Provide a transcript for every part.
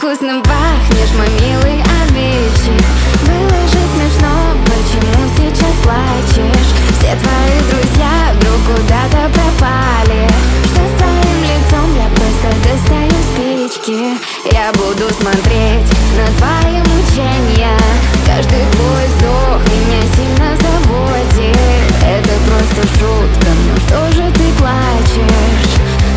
Вкусно пахнешь, мой милый обидчик. Было же смешно, почему сейчас плачешь? Все твои друзья вдруг куда-то пропали. Что с твоим лицом? Я просто достаю спички. Я буду смотреть на твои мучения. Каждый твой вздох меня сильно заводит. Это просто шутка, но что же ты плачешь?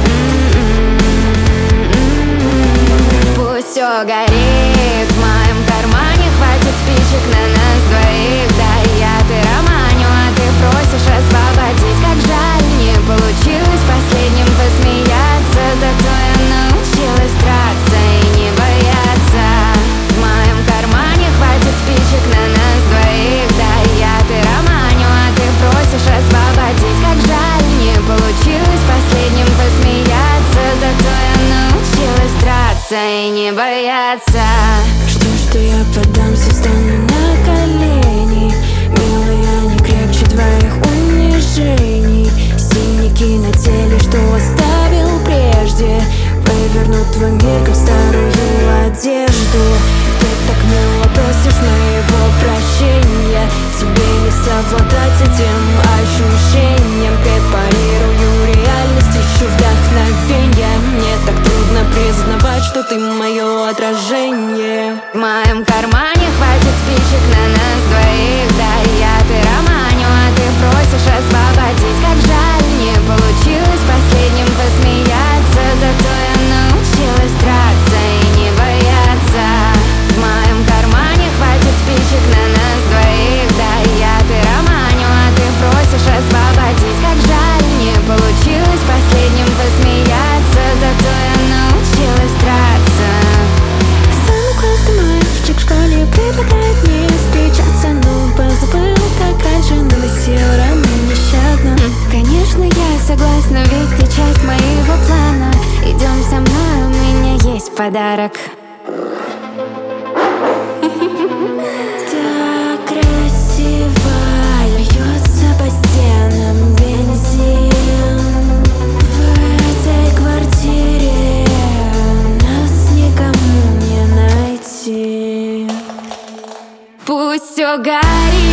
Пусть все горит в моем кармане, хватит спичек на нас двоих. Да, я пироманю, а ты просишь освободить. Как жаль, не получилось последним посмеяться. Зато я научилась драться и не бояться. В моем кармане хватит спичек на нас двоих. Да, я пироманю, а ты просишь освободить. Как жаль, не получилось последним посмеяться. Зато я научилась драться и не бояться. Что я поддамся, встану на колени. Милая, не крепче твоих унижений. Синяки на теле, что оставил прежде, вывернут твой мир, как старую одежду. Ты так мило просишь моего прощения. Тебе не совладать с этим ощущением. Препарирую реальность, ищу вдохновенья. Мне так трудно признавать, что ты мое отражение. В моем кармане хватит спичек на нас двоих. Да, я пироманю, а ты просишь освободить. Как жаль, не получилось последним посмеяться. Зато я научилась драться и не бояться. В моем кармане хватит спичек на нас двоих. Да, я пироманю, а ты просишь освободить. Как жаль, не получилось последним посмеяться. Зато я научилась драться. Самый классный мальчик в школе предлагает мне встречаться, но позабыл, как раньше наносил раны нещадно. Конечно, я согласна, ведь ты часть моего плана. Идем со мной, у меня есть подарок. Так красиво льется по стенам бензин. В этой квартире нас никому не найти. Пусть все горит